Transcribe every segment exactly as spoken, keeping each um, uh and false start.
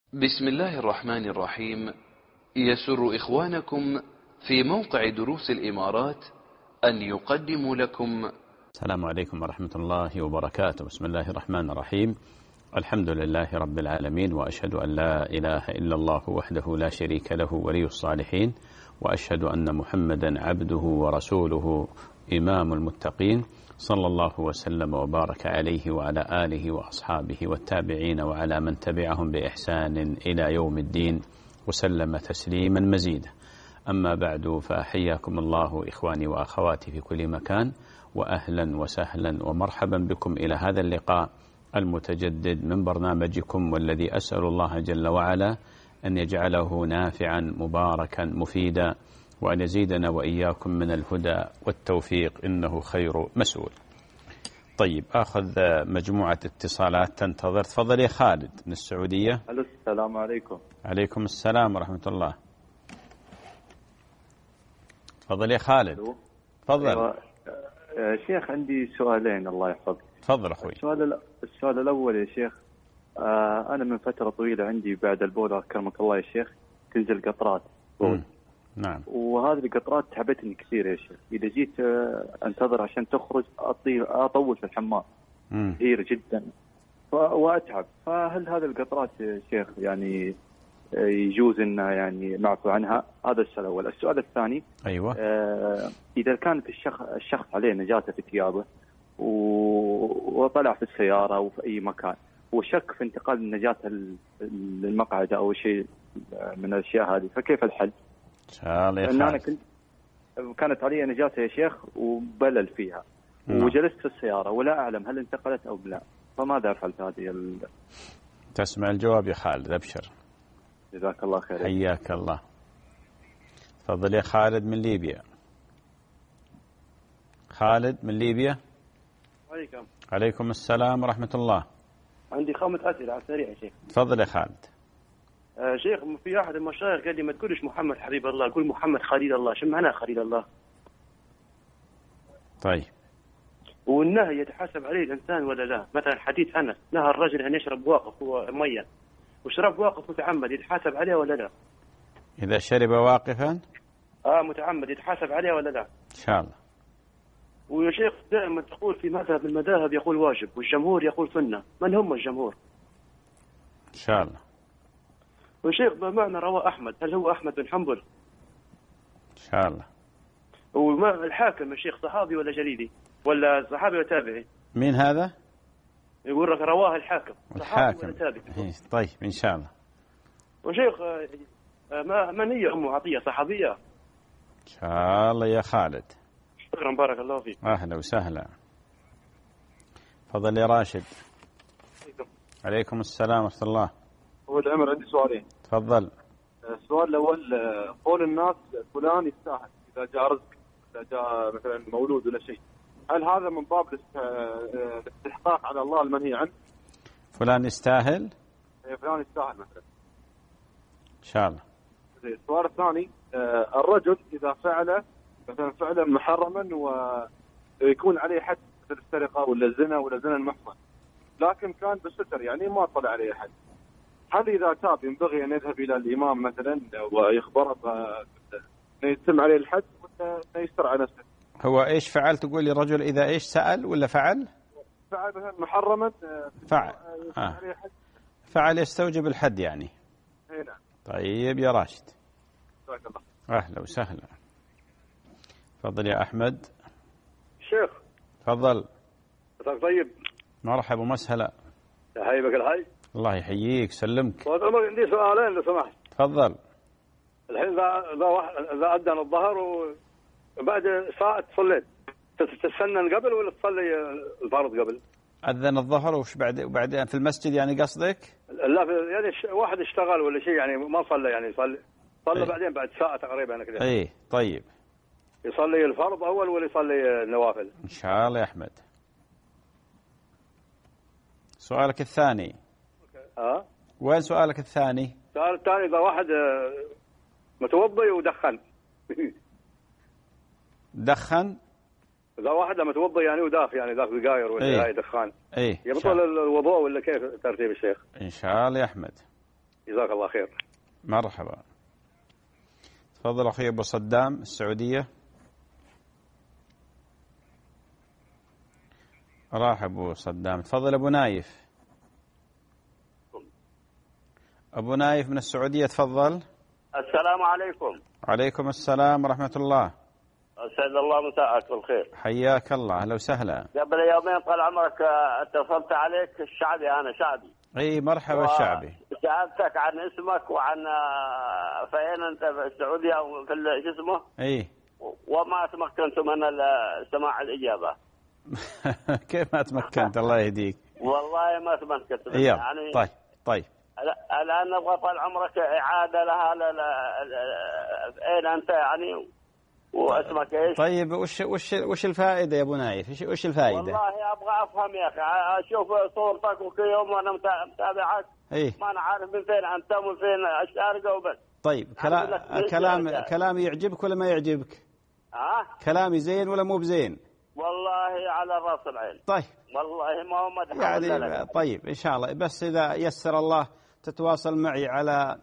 بسم الله الرحمن الرحيم. يسر إخوانكم في موقع دروس الإمارات أن يقدموا لكم. السلام عليكم ورحمة الله وبركاته. بسم الله الرحمن الرحيم. الحمد لله رب العالمين، وأشهد أن لا إله إلا الله وحده لا شريك له ولي الصالحين، وأشهد أن محمدا عبده ورسوله إمام المتقين، صلى الله وسلم وبارك عليه وعلى آله وأصحابه والتابعين وعلى من تبعهم بإحسان إلى يوم الدين، وسلم تسليما مزيدا. أما بعد، فأحياكم الله إخواني وأخواتي في كل مكان، وأهلا وسهلا ومرحبا بكم إلى هذا اللقاء المتجدد من برنامجكم، والذي أسأل الله جل وعلا أن يجعله نافعا مباركا مفيدا، وأن يزيدنا وإياكم من الهدى والتوفيق، إنه خير مسؤول. طيب، أخذ مجموعة اتصالات تنتظر. تفضل يا خالد من السعودية. السلام عليكم. عليكم السلام ورحمة الله. تفضل يا خالد. تفضل. أيوة. شيخ، عندي سؤالين الله يحفظك. تفضل أخوي. السؤال السؤال الأول يا شيخ، آه أنا من فترة طويلة عندي بعد البول أكرمك الله يا شيخ تنزل قطرات بول. نعم. وهذه القطرات تعبتني كثير يا شيخ. إذا جيت أنتظر عشان تخرج أطول في الحمام كثير جدا وأتعب. فهل هذه القطرات يا شيخ يعني يجوز إن يعني نعفو عنها؟ هذا السؤال الأول. السؤال الثاني، أيوة، آه إذا كانت الشخص الشخص عليه نجاسة في ثيابه وطلع في السيارة أو في أي مكان وشك في انتقال النجاسة للمقعد أو شيء من الأشياء هذه، فكيف الحل؟ لأن أنا كنت كانت علي نجاسة يا شيخ وبلل فيها. نعم. وجلست في السيارة ولا أعلم هل انتقلت أو لا، فماذا أفعل في هذه ال... تسمع الجواب يا خالد، أبشر. جزاك الله خير. حياك الله. تفضل يا خالد من ليبيا. خالد من ليبيا. عليكم. عليكم السلام ورحمة الله. عندي خمس أسئلة على السريع يا شيخ. تفضل يا خالد. آه شيخ، في أحد المشايخ قال لي ما تقولش محمد حبيب الله، قول محمد خليل الله. شو معناه خليل الله؟ طيب. والنهي يتحاسب عليه الإنسان ولا لا؟ مثلا حديث أنس نهى الرجل أن يشرب واقف ميا، وشرب واقف متعمد، يتحاسب عليه ولا لا؟ إذا شرب واقفا آه متعمد، يتحاسب عليه ولا لا؟ إن شاء الله. ويا شيخ دائما تقول في مذهب المذاهب يقول واجب والجمهور يقول سنة، من هم الجمهور؟ إن شاء الله. وشيخ ما معنى رواه أحمد؟ هل هو أحمد بن حنبل؟ إن شاء الله. وما الحاكم يا شيخ صحابي ولا جليدي ولا صحابي ولا تابعي؟ مين هذا؟ يقول لك رواه الحاكم. الحاكم. طيب إن شاء الله. وشيخ ما من هي أم عطية؟ صحابية؟ إن شاء الله يا خالد. شكرا بارك الله فيك. أهلا وسهلا. تفضل يا راشد. عليكم. عليكم السلام ورحمة الله. أول العمر عندي سؤالين. تفضل. السؤال الأول، قول الناس فلان يستاهل إذا جاء رزق، إذا جاء مثلا مولود ولا شيء، هل هذا من باب الاستحقاق على الله المنهي عنه؟ فلان يستاهل؟ فلان يستاهل مثلا. إن شاء الله. السؤال الثاني، الرجل إذا فعل مثلا فعلا محرما ويكون عليه حد مثل السرقة ولا الزنا ولا زنا المحصن، لكن كان بالستر يعني ما طلع عليه حد، هل إذا تاب ينبغي أن يذهب إلى الإمام مثلا ويخبره أن يتم عليه الحد ولا يستر على نفسه؟ هو إيش فعل؟ تقول لي رجل إذا إيش سأل ولا فعل؟ فعل مثلا محرما. فعل. آه. فعل يستوجب الحد يعني. هنا. طيب يا راشد. جزاك الله. أهلا وسهلا. تفضل يا أحمد. شيخ. تفضل. طيب. مرحبا ومسهلا. يحييك الحي. الله يحييك سلمك. طيب عندي سؤالين لو سمحت. تفضل. الحين إذا إذا أذن الظهر وبعد ساعة صليت، تستنى قبل ولا تصلي الفرض قبل؟ أذن الظهر وش بعد وبعدين في المسجد يعني قصدك؟ لا يعني واحد اشتغل ولا شيء يعني ما صلى يعني صلى صلى أيه. بعدين بعد ساعة تقريبا أنا كذا. إيه طيب. يصلي الفرض أول ولا يصلي النوافل؟ إن شاء الله يا أحمد. سؤالك الثاني. ها؟ وين سؤالك الثاني؟ السؤال الثاني، إذا واحد متوضي ودخن. دخن؟ إذا واحد لما توضي يعني وداخ يعني ذاك سجاير ولا هاي دخان، ايه يبطل الوضوء ولا كيف ترتيب الشيخ؟ ان شاء الله يا احمد. جزاك الله خير. مرحبا. تفضل أخي أبو صدام السعودية. راح أبو صدام. تفضل أبو نايف. أبو نايف من السعودية تفضل. السلام عليكم. وعليكم السلام ورحمة الله. أسعد الله مساءك بالخير. حياك الله. أهلا وسهلا. قبل يومين طال عمرك اتصلت عليك الشعبي، أنا شعبي. اي مرحبا الشعبي. سألتك عن اسمك وعن فين أنت في السعودية أو في شو اسمه. اي. وما تمكنت من سماع الإجابة. كيف ما تمكنت؟ الله يهديك. والله ما تمكنت. يعني طيب طيب. الآن نبغى طال عمرك إعادة لها ل... أين أنت يعني واسمك إيش؟ طيب وش وش وش الفائدة يا أبو نايف؟ وش وش الفائدة؟ والله أبغى أفهم يا أخي، أشوف صورتك وكل يوم وأنا متابعك. إيه؟ ما أنا عارف من فين أنت ومن فين الشارقة وبس. طيب كلام كلام كلامي يعجبك ولا ما يعجبك؟ ها؟ كلامي زين ولا مو بزين؟ والله على راس العين. طيب. والله ما هو مدح يعني طيب إن شاء الله، بس إذا يسر الله تتواصل معي على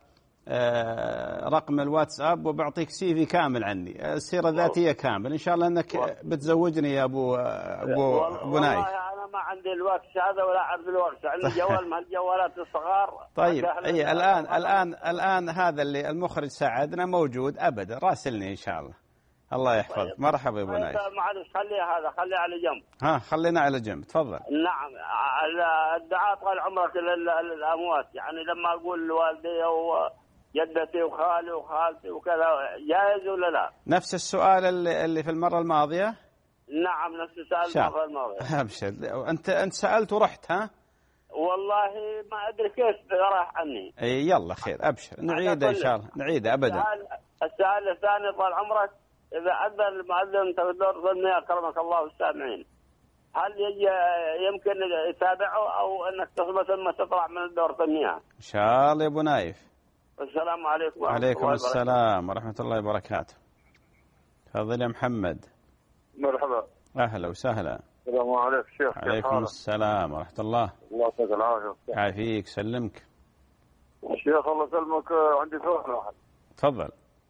رقم الواتساب وبعطيك سي في كامل عني، السيرة الذاتية كامل إن شاء الله أنك بتزوجني يا أبو أبو أبو نايف. والله أنا ما عندي الوقت هذا ولا عندي الوقت، عندي جوال من الجوالات الصغار. طيب أي الآن الآن الآن هذا اللي المخرج ساعدنا موجود أبدا، راسلني إن شاء الله. الله يحفظك. طيب. مرحبا يا أبو نايف. معلش خليه هذا خليه على جنب. ها خلينا على جنب. تفضل. نعم الدعاء طال عمرك للأموات، يعني لما أقول لوالدي و جدتي وخالي وخالتي وكذا جائز ولا لا؟ نفس السؤال اللي, اللي في المرة الماضية؟ نعم نفس السؤال المرة الماضية. أبشر. أنت أنت سألت ورحت ها؟ والله ما أدري كيف راح عني. أي يلا خير أبشر نعيده إن شاء الله نعيده أبدا. السؤال, السؤال الثاني طال عمرك، إذا أذن المؤذن تقدر ظني أكرمك الله والسامعين، هل يمكن يتابعه أو أنك تصبح ثم تطلع من الدور ثانية؟ إن شاء الله يا أبو نايف. السلام عليكم ورحمة وعليكم الله السلام ورحمة الله وبركاته. تفضل يا محمد. مرحبا. أهلا وسهلا. السلام عليكم شيخ. عليكم السلام ورحمة الله. الله يعطيك العافية. يعافيك سلمك. شيخ الله يسلمك، عندي سؤال واحد. تفضل.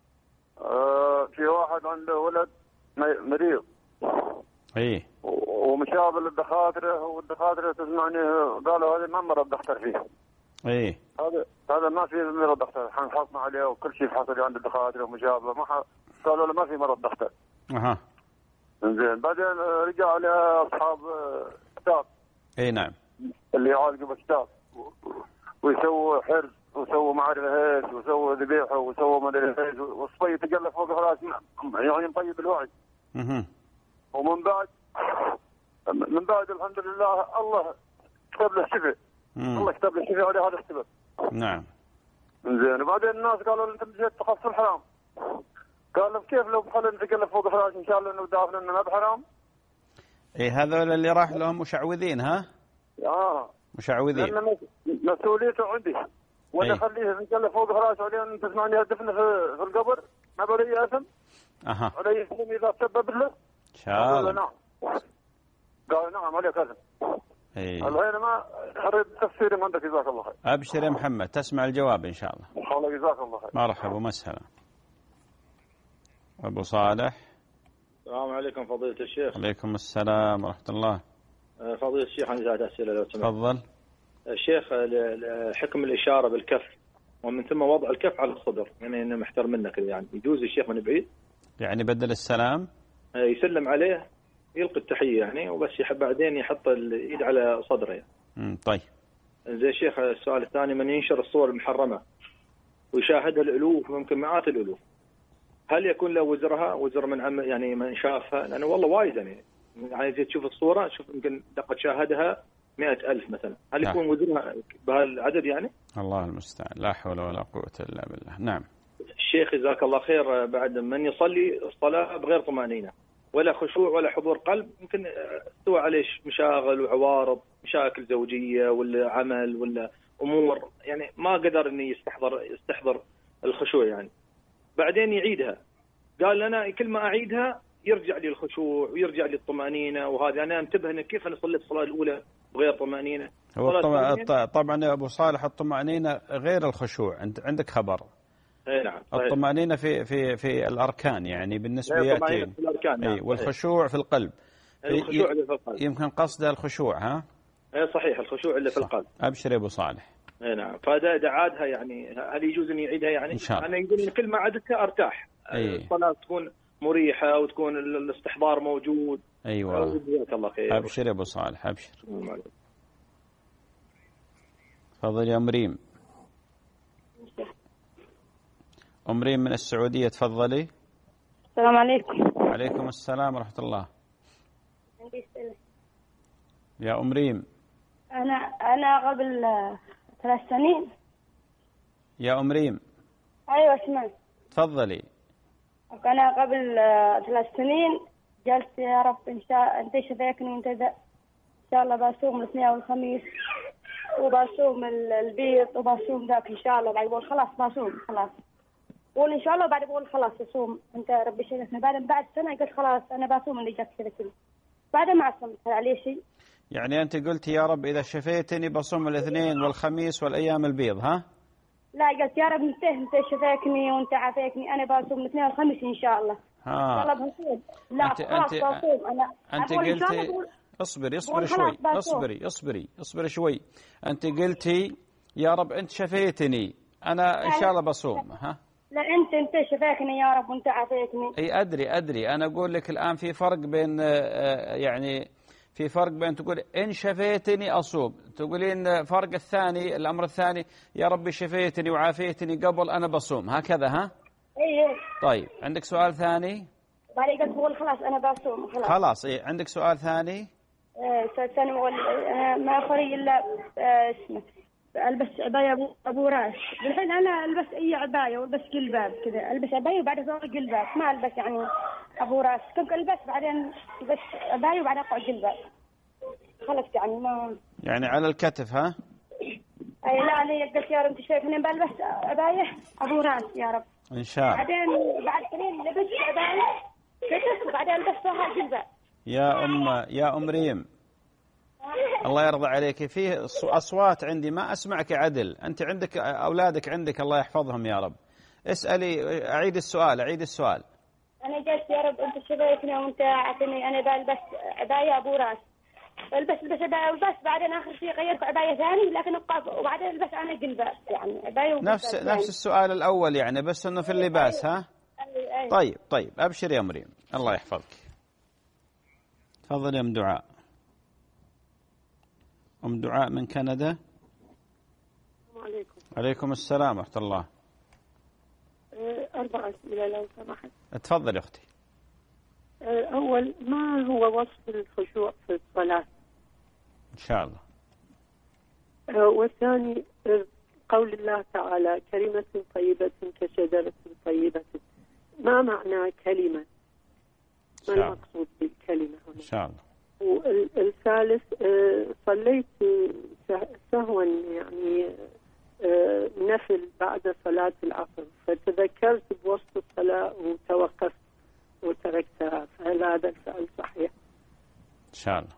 آه في واحد عنده ولد مريض. ايه. ومشابه للدكاترة والدكاترة تسمعني قالوا هذه ما مرض دكتور فيه. ايه. هذا هذا ما في مرض دكتور، حنحصنا عليه وكل شيء حصل عند الدكاترة ومجابة ما ح... قالوا له ما في مرض دكتور. اها. زين بعدين رجع عليه اصحاب كتاب. اي نعم. اللي يعالجوا بالكتاب ويسووا حرز وسووا ما اعرف ايش وسووا ذبيحه وسووا ما ادري ايش والصبي يتقلب فوق راسنا يعني مطيب الوعي. اها. ومن بعد من بعد الحمد لله الله كتب له شفاء. الله كتب له شفاء على هذا السبب. نعم. زين وبعدين الناس قالوا انت مشيت تخص الحرام. قال له كيف لو بخلينا نتقلب فوق راسنا ان شاء الله انه دافن انه ما بحرام. ايه هذول اللي راح لهم مشعوذين ها؟ اه مشعوذين. لأن مسؤوليته عندي ولا أي. خليه نتقلب فوق راسه عليه تسمعني دفنه في, في القبر ما بلي اثم. اها. علي اثم اذا سبب له. ان شاء الله. نعم. قال نعم عليك اثم. اي. الحين ما اريد تفسير من عندك جزاك الله خير. ابشر يا محمد تسمع الجواب ان شاء الله. ان شاء الله جزاك الله خير. مرحبا ومسهلا. ابو صالح. السلام عليكم فضيلة الشيخ. عليكم السلام ورحمة الله. فضيلة الشيخ عندي ثلاث أسئلة لو سمحت. تفضل. الشيخ حكم الإشارة بالكف ومن ثم وضع الكف على الصدر، يعني أنا محتار منك يعني يجوز الشيخ من بعيد؟ يعني بدل السلام؟ يسلم عليه يلقي التحية يعني وبس يحب بعدين يحط الإيد على صدره يعني. امم طيب. زي الشيخ السؤال الثاني، من ينشر الصور المحرمة ويشاهدها الألوف ممكن مئات الألوف، هل يكون له وزرها وزر من عم يعني من شافها؟ لأنه والله وايد يعني يعني تشوف الصورة شوف يمكن لقد شاهدها مئة ألف مثلا، هل لا. يكون وزرها بهالعدد يعني؟ الله المستعان، لا حول ولا قوة إلا بالله. نعم. الشيخ جزاك الله خير، بعد من يصلي الصلاة بغير طمأنينة ولا خشوع ولا حضور قلب، ممكن استوى عليه مشاغل وعوارض، مشاكل زوجية ولا عمل ولا أمور يعني ما قدر إني يستحضر يستحضر الخشوع يعني، بعدين يعيدها. قال لنا كل ما أعيدها يرجع لي الخشوع ويرجع لي الطمأنينة، وهذا أنا انتبه أن كيف أنا صليت الصلاة الأولى بغير طمأنينة. هو طبعا, طبعا يا أبو صالح الطمأنينة غير الخشوع. أنت عندك خبر. اي نعم. الطمأنينة في في في الأركان يعني بالنسبة يأتي. نعم. والخشوع في القلب. الخشوع اللي في القلب. يمكن قصده الخشوع ها؟ اي صحيح الخشوع اللي في القلب. أبشر يا أبو صالح. اي نعم. فإذا عادها يعني هل يجوز أن يعيدها يعني؟ إن شاء الله. أنا يقول إن كل ما عدتها أرتاح. أي. الصلاة تكون مريحة وتكون الاستحضار موجود. أيوة. جزاك الله خير. أبشر يا أبو صالح أبشر. تفضل يا مريم. أم ريم من السعودية تفضلي. السلام عليكم. وعليكم السلام ورحمة الله. عندي أسئلة. يا أم ريم. أنا أنا قبل ثلاث سنين. يا أم ريم. أيوة اسمع. تفضلي. أنا قبل ثلاث سنين جلست يا رب إن شاء أنت شفيكني وأنت إن شاء الله بصوم الاثنين والخميس وبصوم البيض وبصوم ذاك إن شاء الله. بعد بقول خلاص بصوم خلاص. قول إن شاء الله وبعد بقول خلاص أصوم أنت ربي شفيكني. بعد بعد سنة قلت خلاص أنا بصوم اللي جت كذا كذا. بعد ما صمت هل عليه شيء؟ يعني أنت قلت يا رب إذا شفيتني بصوم الاثنين والخميس والأيام البيض ها؟ لا قلت يا رب أنت أنت شفيكني وأنت عافيكني أنا بصوم الاثنين والخميس إن شاء الله. ها. إن شاء الله بصوم. لا أنت خلاص أنت بصوم أنا. أنت قلتي اصبري اصبري شوي اصبري اصبري اصبري شوي. أنت قلتي يا رب أنت شفيتني أنا إن شاء الله بصوم ها؟ لا أنت أنت شفاكني يا رب وأنت عافيتني. أي أدري أدري أنا أقول لك الآن في فرق بين يعني في فرق بين تقول إن شفيتني أصوم تقولين فرق الثاني الأمر الثاني يا ربي شفيتني وعافيتني قبل أنا بصوم هكذا ها؟ إيه. طيب عندك سؤال ثاني؟ بعدين قلت بقول خلاص أنا بصوم خلاص. خلاص إيه عندك سؤال ثاني؟ إيه سؤال ثاني بقول أنا ما أخري إلا اسمه ألبس عباية أبو أبو راس. الحين أنا ألبس أي عباية والبس جلباب كذا ألبس عباية وبعدها فوق جلباب ما ألبس يعني أبو راس. كنت ألبس بعدين ألبس عباية وبعدين أقعد جلباب. خلص يعني ما. يعني على الكتف ها؟ أي لا أنا قلت يا رب أنت شايف أنا بلبس عباية أبو راس يا رب. إن شاء الله. بعدين بعد سنين لبست عباية كتف وبعدين لبست فوقها جلباب. يا أم يا أم ريم الله يرضى عليك فيه أصوات عندي ما أسمعك عدل. أنت عندك أولادك عندك الله يحفظهم يا رب. اسألي أعيد السؤال أعيد السؤال. أنا جالس يا رب أنت شبيكني وأنت عطني أنا بلبس عباية أبو راس. البس البس عباية والبس بعدين آخر شيء غيرت عباية ثاني لكن أبقى وبعدين البس أنا جلباب يعني عباية نفس يعني. نفس السؤال الأول يعني بس إنه في اللباس ها؟ أي أي. طيب طيب أبشر يا مريم الله يحفظك. تفضل يا أم دعاء. أم دعاء من كندا. السلام عليكم. عليكم السلام ورحمة الله. أربع أسئلة لو سمحت. تفضل يا أختي. أول ما هو وصف الخشوع في الصلاة؟ إن شاء الله. والثاني قول الله تعالى كلمة طيبة كشجرة طيبة ما معنى كلمة؟ ما المقصود بالكلمة هنا؟ إن شاء الله. والثالث صليت سهوا يعني نفل بعد صلاة العصر فتذكرت بوسط الصلاة وتوقفت وتركتها فهل هذا الفعل صحيح؟ إن شاء الله.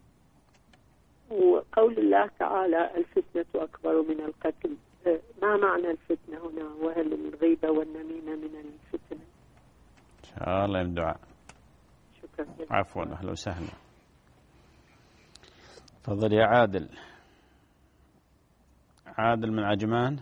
وقول الله تعالى الفتنة أكبر من القتل ما معنى الفتنة هنا وهل الغيبة والنميمة من الفتنة؟ إن شاء الله يا دعاء. شكرا. عفوا أهلا وسهلا. تفضل يا عادل. عادل من عجمان.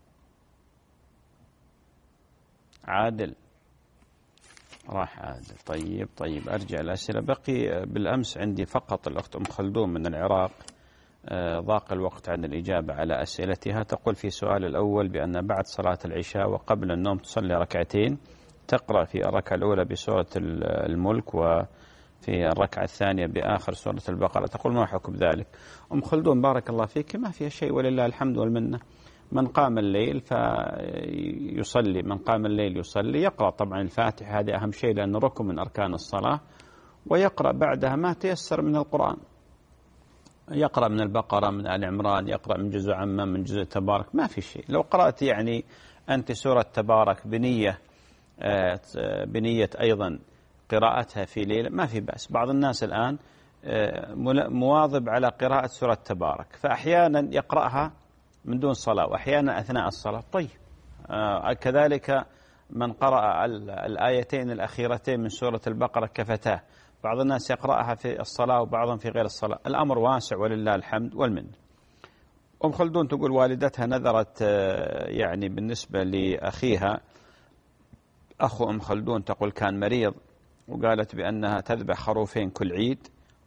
عادل راح عادل. طيب طيب أرجع الأسئلة. بقي بالأمس عندي فقط الأخت أم خلدون من العراق ضاق الوقت عن الإجابة على أسئلتها. تقول في سؤال الأول بأن بعد صلاة العشاء وقبل النوم تصلي ركعتين تقرأ في الركعة الأولى بسورة الملك وفي الركعة الثانية بآخر سورة البقرة. تقول ما حكم ذلك؟ أم خلدون بارك الله فيك ما فيها شيء ولله الحمد والمنة. من قام الليل فيصلي من قام الليل يصلي يقرأ طبعا الفاتحة هذه أهم شيء لأنه ركن من أركان الصلاة ويقرأ بعدها ما تيسر من القرآن. يقرأ من البقرة من آل عمران يقرأ من جزء عامة من جزء تبارك ما في شيء. لو قرأت يعني أنت سورة تبارك بنية بنية أيضا قراءتها في ليلة ما في بأس. بعض الناس الآن مواظب على قراءة سورة تبارك، فأحيانا يقرأها من دون صلاة وأحيانا أثناء الصلاة، طيب. كذلك من قرأ الآيتين الأخيرتين من سورة البقرة كفتاه، بعض الناس يقرأها في الصلاة وبعضهم في غير الصلاة، الأمر واسع ولله الحمد والمن. أم خلدون تقول والدتها نذرت يعني بالنسبة لأخيها، أخو أم خلدون تقول كان مريض، وقالت بأنها تذبح خروفين كل عيد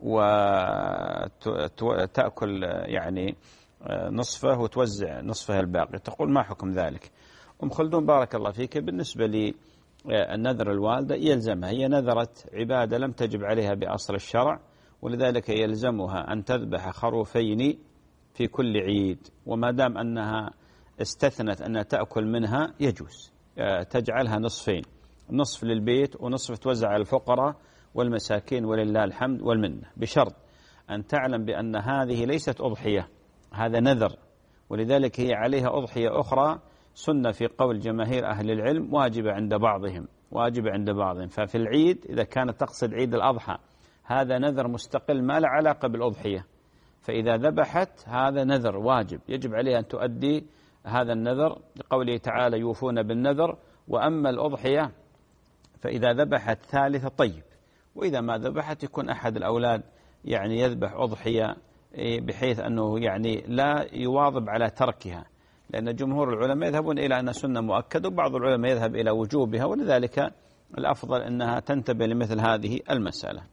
وتأكل يعني نصفه وتوزع نصفه الباقي. تقول ما حكم ذلك؟ أم خلدون بارك الله فيك، بالنسبة للنذر الوالدة يلزمها، هي نذرت عبادة لم تجب عليها بأصل الشرع، ولذلك يلزمها أن تذبح خروفين في كل عيد، وما دام أنها استثنت أنها تأكل منها يجوز تجعلها نصفين، نصف للبيت ونصف توزع على الفقراء والمساكين ولله الحمد والمنة، بشرط أن تعلم بأن هذه ليست أضحية، هذا نذر، ولذلك هي عليها أضحية أخرى سنة في قول جماهير أهل العلم، واجبة عند بعضهم واجبة عند بعضهم. ففي العيد إذا كانت تقصد عيد الأضحى هذا نذر مستقل ما له علاقة بالأضحية، فإذا ذبحت هذا نذر واجب يجب عليها أن تؤدي هذا النذر، لقوله تعالى يوفون بالنذر. وأما الأضحية فإذا ذبحت ثالثة طيب، وإذا ما ذبحت يكون أحد الأولاد يعني يذبح أضحية بحيث أنه يعني لا يواظب على تركها، لأن جمهور العلماء يذهبون إلى أن سنة مؤكدة وبعض العلماء يذهب إلى وجوبها، ولذلك الأفضل أنها تنتبه لمثل هذه المسألة.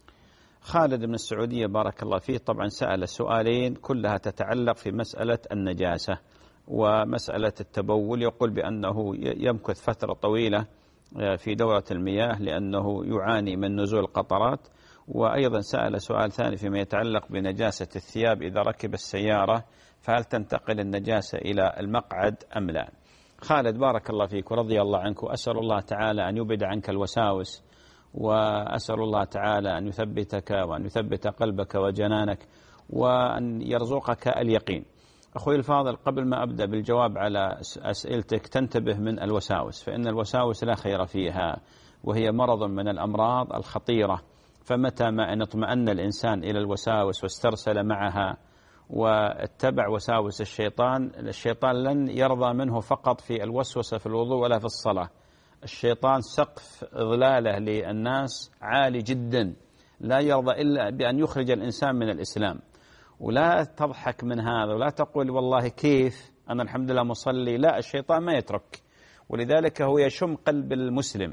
خالد من السعودية بارك الله فيه طبعا سأل سؤالين كلها تتعلق في مسألة النجاسة ومسألة التبول، يقول بأنه يمكث فترة طويلة في دورة المياه لأنه يعاني من نزول قطرات، وأيضا سأل سؤال ثاني فيما يتعلق بنجاسة الثياب إذا ركب السيارة فهل تنتقل النجاسة إلى المقعد أم لا؟ خالد بارك الله فيك ورضي الله عنك، وأسأل الله تعالى أن يبعد عنك الوساوس، وأسأل الله تعالى أن يثبتك وأن يثبت قلبك وجنانك وأن يرزقك اليقين. أخوي الفاضل، قبل ما أبدأ بالجواب على أسئلتك تنتبه من الوساوس، فإن الوساوس لا خير فيها وهي مرض من الأمراض الخطيرة، فمتى ما أن اطمأن الإنسان إلى الوساوس واسترسل معها واتبع وساوس الشيطان، الشيطان لن يرضى منه فقط في الوسوسة في الوضوء ولا في الصلاة. الشيطان سقف إضلاله للناس عالي جدا، لا يرضى إلا بأن يخرج الإنسان من الإسلام. ولا تضحك من هذا ولا تقول والله كيف أنا الحمد لله مصلي، لا، الشيطان ما يترك، ولذلك هو يشم قلب المسلم.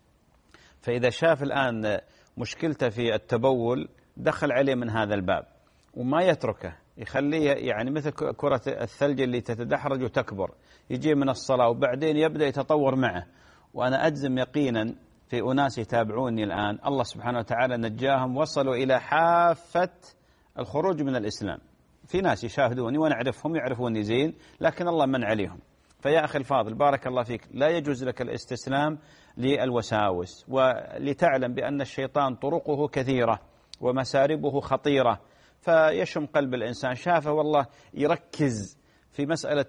فإذا شاف الآن مشكلته في التبول دخل عليه من هذا الباب وما يتركه، يخليه يعني مثل كرة الثلج اللي تتدحرج وتكبر، يجي من الصلاة وبعدين يبدأ يتطور معه. وأنا أجزم يقينا في أناس يتابعوني الآن الله سبحانه وتعالى نجاهم، وصلوا إلى حافة الخروج من الإسلام. في ناس يشاهدوني وأنا أعرفهم يعرفوني زين، لكن الله من عليهم. فيا أخي الفاضل بارك الله فيك، لا يجوز لك الاستسلام للوساوس، ولتعلم بأن الشيطان طرقه كثيرة ومساربه خطيرة، فيشم قلب الإنسان. شافه والله يركز في مسألة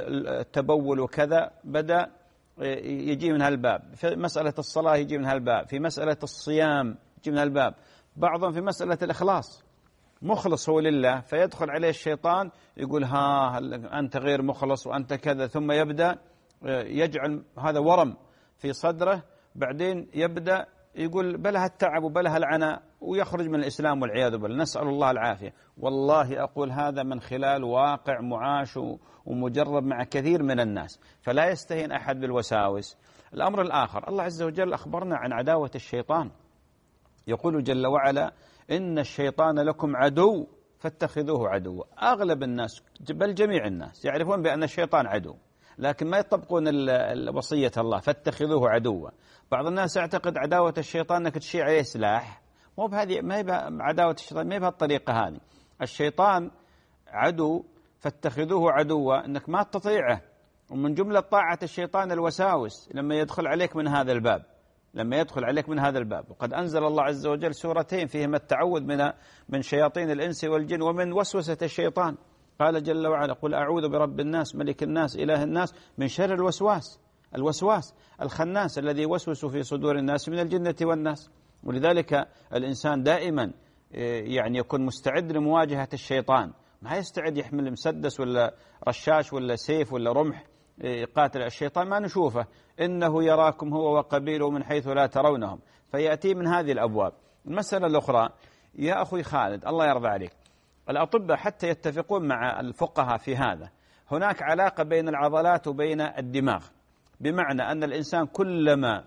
التبول وكذا بدأ يجي من هالباب، في مسألة الصلاة يجي من هالباب، في مسألة الصيام يجي من هالباب، بعضهم في مسألة الإخلاص مخلص هو لله، فيدخل عليه الشيطان يقول ها أنت غير مخلص وأنت كذا، ثم يبدأ يجعل هذا ورم في صدره، بعدين يبدأ يقول بلها التعب وبلها العناء ويخرج من الإسلام والعياذ بالله، نسأل الله العافية. والله أقول هذا من خلال واقع معاش ومجرب مع كثير من الناس، فلا يستهين أحد بالوساوس. الأمر الآخر، الله عز وجل أخبرنا عن عداوة الشيطان، يقول جل وعلا إن الشيطان لكم عدو فاتخذوه عدوا. أغلب الناس بل جميع الناس يعرفون بأن الشيطان عدو، لكن ما يطبقون وصية الله فاتخذوه عدوا. بعض الناس يعتقد عداوة الشيطان أنك تشيع عليه سلاح، مو بهذه، ما هي عداوة الشيطان، ما هي بهالطريقة هذه. الشيطان عدو فاتخذوه عدوا، أنك ما تطيعه، ومن جملة طاعة الشيطان الوساوس لما يدخل عليك من هذا الباب، لما يدخل عليك من هذا الباب. وقد أنزل الله عز وجل سورتين فيهما التعوذ من من شياطين الإنس والجن ومن وسوسة الشيطان. قال جل وعلا قل أعوذ برب الناس ملك الناس إله الناس من شر الوسواس الوسواس الخناس الذي يوسوس في صدور الناس من الجنة والناس. ولذلك الإنسان دائما يعني يكون مستعد لمواجهة الشيطان، ما يستعد يحمل مسدس ولا رشاش ولا سيف ولا رمح يقاتل الشيطان، ما نشوفه، إنه يراكم هو وقبيله من حيث لا ترونهم، فيأتي من هذه الأبواب. المسألة الأخرى يا أخوي خالد الله يرضى عليك، الأطباء حتى يتفقون مع الفقهاء في هذا، هناك علاقة بين العضلات وبين الدماغ، بمعنى أن الإنسان كلما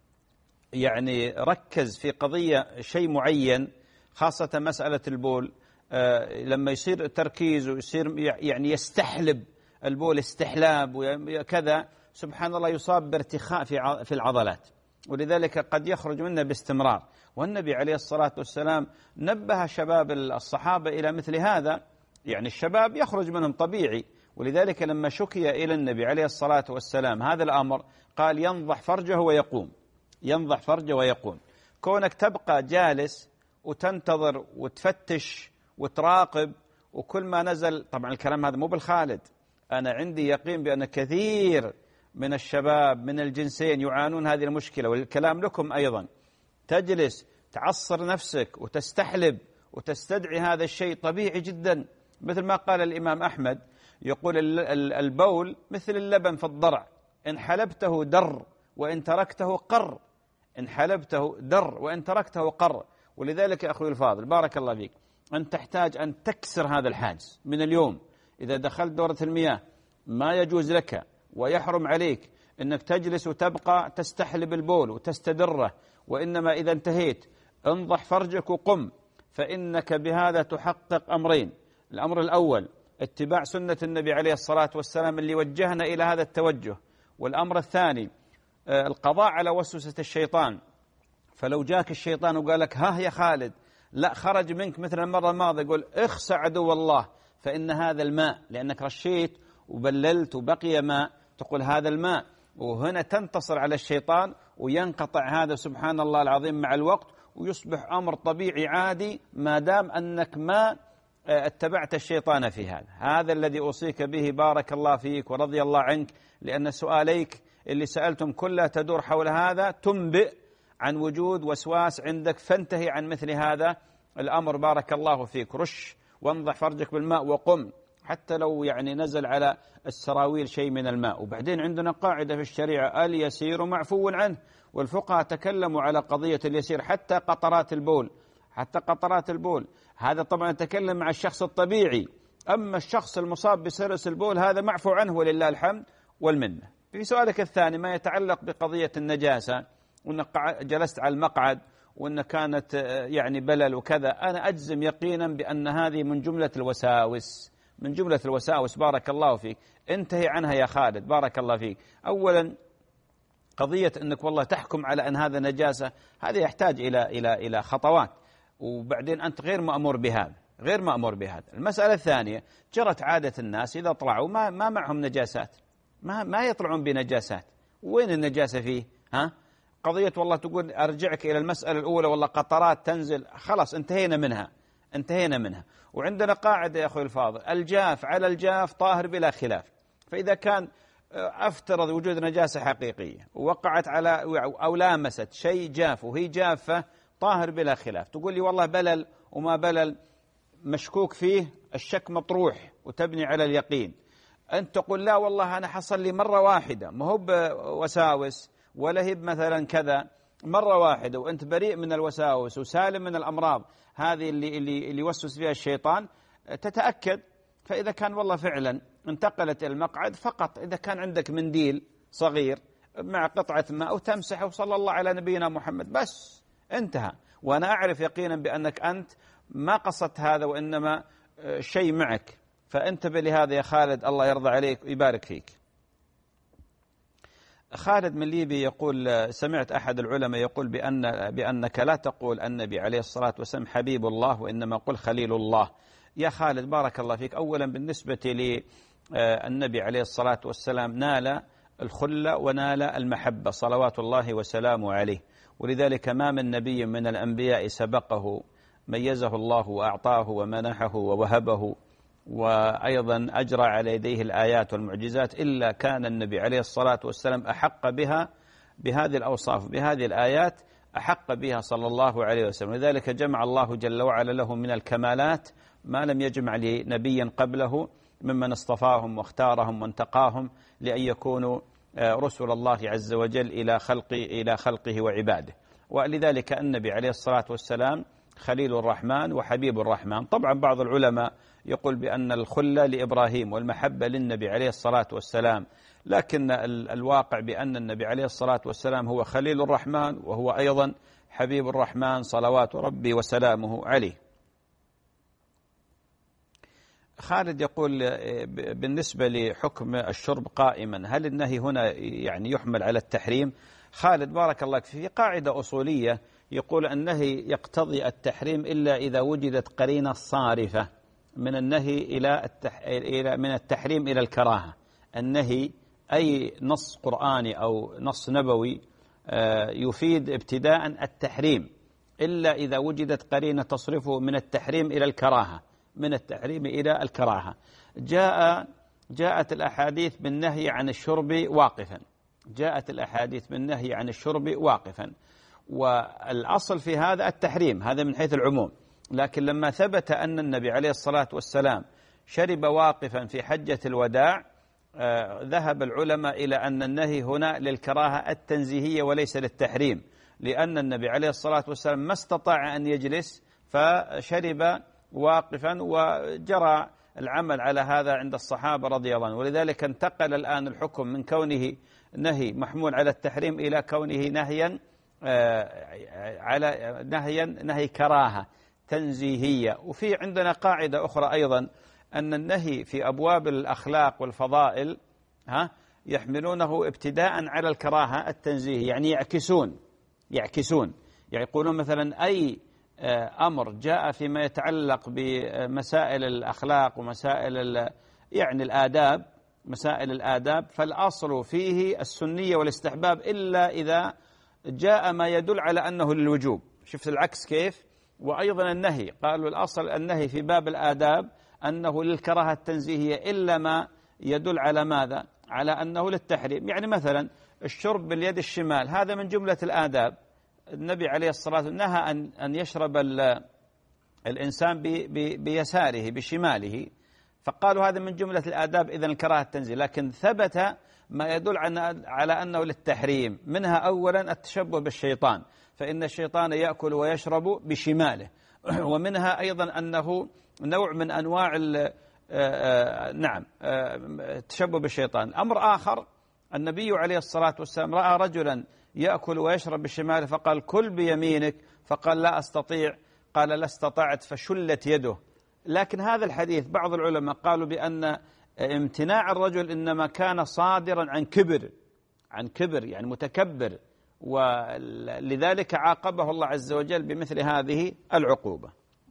يعني ركز في قضية شيء معين، خاصة مسألة البول، لما يصير تركيز ويصير يعني يستحلب البول استحلاب وكذا، سبحان الله يصاب بارتخاء في العضلات، ولذلك قد يخرج منه باستمرار. والنبي عليه الصلاة والسلام نبه شباب الصحابة إلى مثل هذا، يعني الشباب يخرج منهم طبيعي، ولذلك لما شكي إلى النبي عليه الصلاة والسلام هذا الأمر قال ينضح فرجه ويقوم، ينضح فرجه ويقوم. كونك تبقى جالس وتنتظر وتفتش وتراقب وكل ما نزل، طبعا الكلام هذا مو بالخالد، أنا عندي يقين بأن كثير من الشباب من الجنسين يعانون هذه المشكلة، والكلام لكم أيضا، تجلس تعصر نفسك وتستحلب وتستدعي هذا الشيء طبيعي جدا، مثل ما قال الإمام أحمد يقول البول مثل اللبن في الضرع، إن حلبته در وإن تركته قر، إن حلبته در وإن تركته قر. ولذلك يا أخوي الفاضل بارك الله فيك، أن تحتاج أن تكسر هذا الحاجز من اليوم. إذا دخلت دورة المياه ما يجوز لك ويحرم عليك أنك تجلس وتبقى تستحلب البول وتستدره، وإنما إذا انتهيت انضح فرجك وقم، فإنك بهذا تحقق أمرين. الأمر الأول اتباع سنة النبي عليه الصلاة والسلام اللي وجهنا إلى هذا التوجه، والأمر الثاني القضاء على وسوسة الشيطان. فلو جاك الشيطان وقال لك ها يا خالد لا، خرج منك مثل المرة الماضية، يقول اخسع عدو الله، فإن هذا الماء، لأنك رشيت وبللت وبقي ماء، تقول هذا الماء، وهنا تنتصر على الشيطان وينقطع هذا سبحان الله العظيم مع الوقت، ويصبح أمر طبيعي عادي ما دام أنك ما اتبعت الشيطان في هذا. هذا الذي أوصيك به بارك الله فيك ورضي الله عنك، لأن سؤاليك اللي سألتم كلها تدور حول هذا، تنبئ عن وجود وسواس عندك، فانتهي عن مثل هذا الأمر بارك الله فيك. رش وانضح فرجك بالماء وقم، حتى لو يعني نزل على السراويل شيء من الماء. وبعدين عندنا قاعدة في الشريعة اليسير معفو عنه، والفقهاء تكلموا على قضية اليسير، حتى قطرات البول، حتى قطرات البول هذا طبعا نتكلم مع الشخص الطبيعي، أما الشخص المصاب بسرس البول هذا معفو عنه ولله الحمد والمنة. في سؤالك الثاني ما يتعلق بقضية النجاسة، وأنك جلست على المقعد وأن كانت يعني بلل وكذا، أنا أجزم يقينا بأن هذه من جملة الوساوس، من جملة الوساوس بارك الله فيك. انتهي عنها يا خالد بارك الله فيك. أولا قضية أنك والله تحكم على أن هذا نجاسة، هذا يحتاج إلى إلى إلى خطوات، وبعدين أنت غير مأمور بهذا، غير مأمور بهذا. المسألة الثانية، جرت عادة الناس إذا طلعوا ما ما معهم نجاسات، ما ما يطلعون بنجاسات، وين النجاسة فيه؟ ها؟ قضية والله تقول أرجعك إلى المسألة الأولى والله قطرات تنزل، خلاص انتهينا منها، انتهينا منها. وعندنا قاعدة يا أخوي الفاضل، الجاف على الجاف طاهر بلا خلاف. فإذا كان أفترض وجود نجاسة حقيقية ووقعت على أو لامست شيء جاف وهي جافة، طاهر بلا خلاف. تقول لي والله بلل وما بلل مشكوك فيه، الشك مطروح وتبني على اليقين. أنت تقول لا والله أنا حصل لي مرة واحدة، ما هو بوساوس ولا هي مثلا كذا، مرة واحدة وأنت بريء من الوساوس وسالم من الأمراض هذه اللي اللي اللي يوسوس فيها الشيطان، تتأكد. فإذا كان والله فعلا انتقلت المقعد فقط، إذا كان عندك منديل صغير مع قطعة ماء وتمسحه وصلى الله على نبينا محمد، بس انتهى. وأنا أعرف يقينا بأنك أنت ما قصدت هذا وإنما شيء معك، فانتبه لهذا يا خالد الله يرضى عليك ويبارك فيك. خالد من ليبي يقول سمعت أحد العلماء يقول بأن بأنك لا تقول النبي عليه الصلاة والسلام حبيب الله، وإنما قل خليل الله. يا خالد بارك الله فيك، أولا بالنسبة للنبي عليه الصلاة والسلام نال الخلة ونال المحبة صلوات الله وسلامه عليه، ولذلك ما من نبي من الأنبياء سبقه ميزه الله وأعطاه ومنحه ووهبه وأيضا أجرى على يديه الآيات والمعجزات، إلا كان النبي عليه الصلاة والسلام أحق بها بهذه الأوصاف بهذه الآيات أحق بها صلى الله عليه وسلم. لذلك جمع الله جل وعلا له من الكمالات ما لم يجمع لنبي قبله ممن اصطفاهم واختارهم وانتقاهم لأن يكونوا رسل الله عز وجل إلى خلقه, إلى خلقه وعباده. ولذلك النبي عليه الصلاة والسلام خليل الرحمن وحبيب الرحمن. طبعا بعض العلماء يقول بأن الخلة لإبراهيم والمحبة للنبي عليه الصلاة والسلام، لكن الواقع بأن النبي عليه الصلاة والسلام هو خليل الرحمن وهو أيضا حبيب الرحمن صلوات ربي وسلامه عليه. خالد يقول بالنسبة لحكم الشرب قائما هل النهي هنا يعني يحمل على التحريم؟ خالد بارك الله فيك، في قاعدة أصولية يقول النهي يقتضي التحريم إلا إذا وجدت قرينة صارفة من النهي إلى التح... إلى من التحريم إلى الكراهة. النهي أي نص قرآني أو نص نبوي يفيد ابتداء التحريم إلا إذا وجدت قرينة تصرفه من التحريم إلى الكراهة، من التحريم إلى الكراهة. جاء جاءت الأحاديث بالنهي عن الشرب واقفا، جاءت الأحاديث بالنهي عن الشرب واقفا، والأصل في هذا التحريم، هذا من حيث العموم. لكن لما ثبت أن النبي عليه الصلاة والسلام شرب واقفا في حجة الوداع آه ذهب العلماء إلى أن النهي هنا للكراهة التنزيهية وليس للتحريم، لأن النبي عليه الصلاة والسلام ما استطاع أن يجلس فشرب واقفا، وجرى العمل على هذا عند الصحابة رضي الله عنهم. ولذلك انتقل الآن الحكم من كونه نهي محمول على التحريم إلى كونه نهيا آه على نهيا نهي كراهة تنزيهية. وفي عندنا قاعدة أخرى أيضا أن النهي في أبواب الأخلاق والفضائل ها يحملونه ابتداء على الكراهة التنزيهية، يعني يعكسون يعكسون يعني يقولون مثلا أي أمر جاء فيما يتعلق بمسائل الأخلاق ومسائل يعني الآداب، مسائل الآداب فالأصل فيه السنية والاستحباب إلا إذا جاء ما يدل على أنه للوجوب. شفت العكس كيف؟ وأيضا النهي قالوا الأصل النهي في باب الآداب أنه للكراهة التنزيهية إلا ما يدل على ماذا؟ على أنه للتحريم. يعني مثلا الشرب باليد الشمال هذا من جملة الآداب، النبي عليه الصلاة والسلام نهى أن أن يشرب الإنسان بيساره بشماله، فقالوا هذا من جملة الآداب إذن الكراهة التنزيه. لكن ثبت ما يدل على أنه للتحريم، منها أولا التشبه بالشيطان فإن الشيطان يأكل ويشرب بشماله، ومنها أيضا أنه نوع من أنواع نعم التشبه بالشيطان. أمر آخر النبي عليه الصلاة والسلام رأى رجلا يأكل ويشرب بشماله فقال كل بيمينك، فقال لا أستطيع، قال لا استطعت فشلت يده. لكن هذا الحديث بعض العلماء قالوا بأن امتناع الرجل إنما كان صادرا عن كبر، عن كبر يعني متكبر، ولذلك عاقبه الله عز وجل بمثل هذه العقوبة.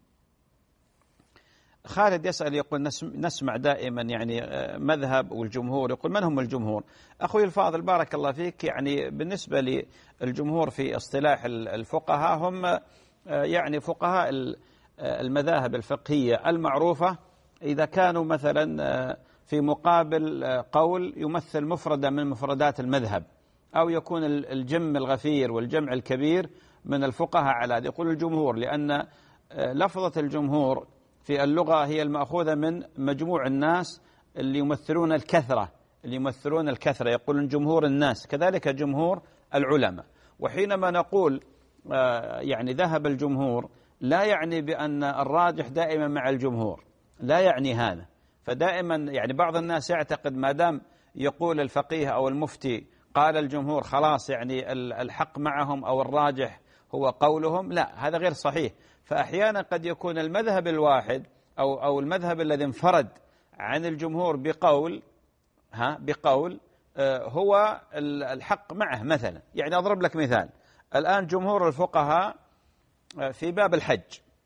خالد يسأل يقول نسمع دائما يعني مذهب والجمهور، يقول من هم الجمهور؟ أخوي الفاضل بارك الله فيك، يعني بالنسبة للجمهور في اصطلاح الفقهاء هم يعني فقهاء المذاهب الفقهية المعروفة إذا كانوا مثلا في مقابل قول يمثل مفردة من مفردات المذهب، أو يكون الجم الغفير والجمع الكبير من الفقهاء على هذا. يقول الجمهور لأن لفظة الجمهور في اللغة هي المأخوذة من مجموع الناس اللي يمثلون الكثرة، اللي يمثلون الكثرة يقولون جمهور الناس، كذلك جمهور العلماء. وحينما نقول يعني ذهب الجمهور لا يعني بأن الراجح دائما مع الجمهور، لا يعني هذا. فدائما يعني بعض الناس يعتقد ما دام يقول الفقيه أو المفتي قال الجمهور خلاص يعني الحق معهم أو الراجح هو قولهم، لا، هذا غير صحيح. فأحيانا قد يكون المذهب الواحد أو أو المذهب الذي انفرد عن الجمهور بقول ها بقول هو الحق معه. مثلا يعني أضرب لك مثال، الآن جمهور الفقهاء في باب الحج